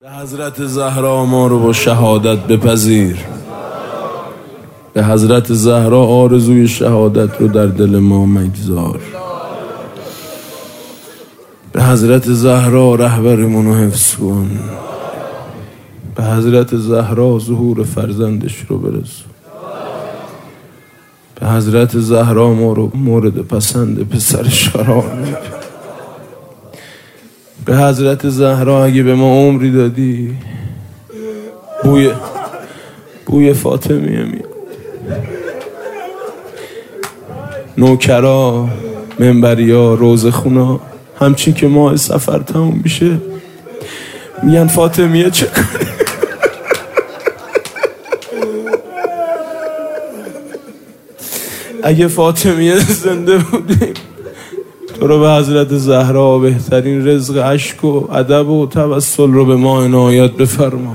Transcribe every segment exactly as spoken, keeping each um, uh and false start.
به حضرت زهرا ما رو با شهادت بپذیر. به حضرت زهرا آرزوی شهادت رو در دل ما مگذار. به حضرت زهرا رهبرمون رو حفظ کن. به حضرت زهرا ظهور فرزندش رو برسون. به حضرت زهرا ما رو مورد پسند پسرش قرار بده. به حضرت زهرا اگه به ما عمری دادی بوی بوی فاطمیه میاد. نوکرا، منبریا، روزخونا همچین که ماه سفر تموم میشه میگن فاطمیه چه کنی؟ اگه فاطمیه زنده بودیم تو رو به حضرت زهرا بهترین رزق عشق و ادب و توسل رو به ما عنایت بفرما.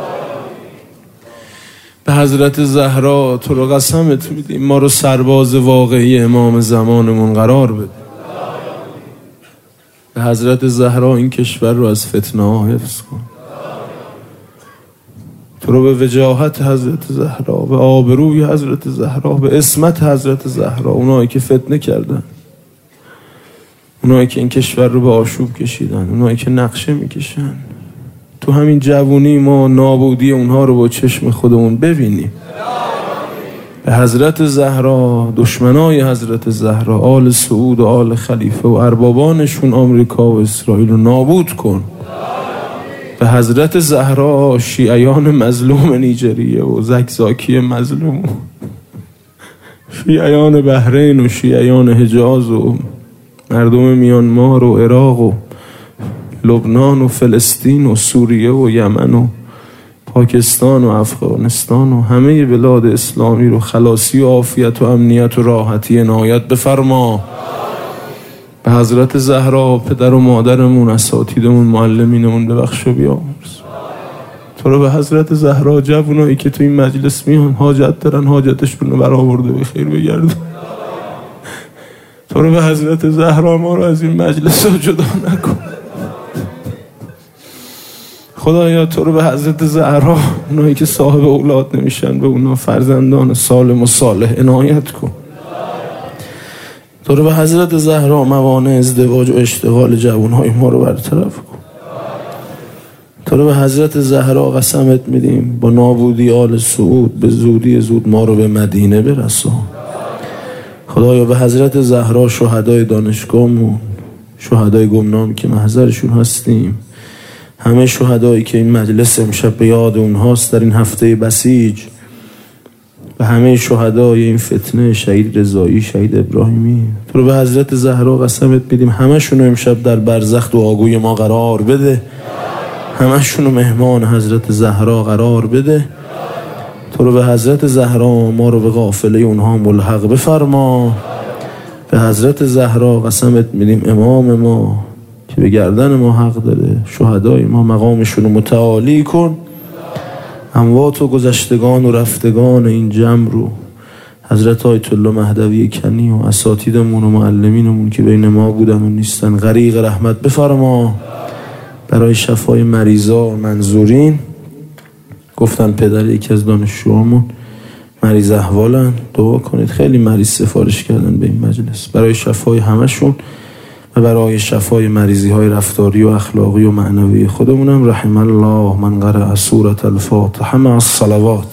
به حضرت زهرا تو رو قسمت میدیم ما رو سرباز واقعی امام زمانمون قرار بده. به حضرت زهرا این کشور رو از فتنه ها حفظ کن. تو رو به وجاهت حضرت زهرا، به آبروی حضرت زهرا، به عصمت حضرت زهرا، اونایی که فتنه کردن، اونایی که این کشور رو به آشوب کشیدن، اونایی که نقشه میکشن، تو همین جوونی ما نابودی اونها رو با چشم خودمون ببینیم. به حضرت زهرا، دشمنای حضرت زهرا، آل سعود و آل خلیفه و اربابانشون آمریکا و اسرائیل رو نابود کن. به حضرت زهرا شیعیان مظلوم نیجریه و زکزاکی مظلوم، شیعیان بحرین و شیعیان حجاز و مردم میانمار و عراق و لبنان و فلسطین و سوریه و یمن و پاکستان و افغانستان و همه بلاد اسلامی رو خلاصی و عافیت و امنیت و راحتی عنایت بفرما. به حضرت زهرا پدر و مادرمون، اساتیدمون، معلمینمون ببخش و بیامرز. تو رو به حضرت زهرا جوونایی که تو این مجلس میان حاجت دارن حاجتشون رو برآورده به خیر بگردون. تو رو به حضرت زهرا ما رو از این مجلس ها جدا نکن. خدایا تو رو به حضرت زهرا اونایی که صاحب اولاد نمیشن به اونا فرزندان سالم و صالح عنایت کن. تو رو به حضرت زهرا موانع ازدواج و اشتغال جوانهای ما رو برطرف کن. تو رو به حضرت زهرا قسمت میدیم با نابودی آل سعود به زودی زود ما رو به مدینه برسون. خدایا به حضرت زهرا شهدای دانشگاهمون، شهدای گمنامی که محضرشون هستیم، همه شهدایی که این مجلس امشب به یاد اونهاست در این هفته بسیج، و همه شهدای این فتنه، شهید رضایی، شهید ابراهیمی، تو رو به حضرت زهرا قسمت میدیم همشونو امشب در برزخ دعاگوی ما قرار بده. همشونو مهمان حضرت زهرا قرار بده. تو رو به حضرت زهرا ما رو به قافله اونها ملحق بفرما. به حضرت زهرا قسمت میدیم امام ما که به گردن ما حق داره، شهدای ما مقامشون رو متعالی کن. اموات و گذشتگان و رفتگان این جمع رو حضرت آیت الله مهدوی کنی و اساتیدمون و معلمینمون که بین ما بودن و نیستن غریق رحمت بفرما. برای شفای مریضا و منظورین، گفتن پدر یکی از دانشجوامون مریض احوالن، دعا کنید. خیلی مریض سفارش کردن به این مجلس برای شفای همشون و برای شفای مریضی های رفتاری و اخلاقی و معنوی خودمونم. رحم الله من قرأ سورة الفاتحه مع الصلوات.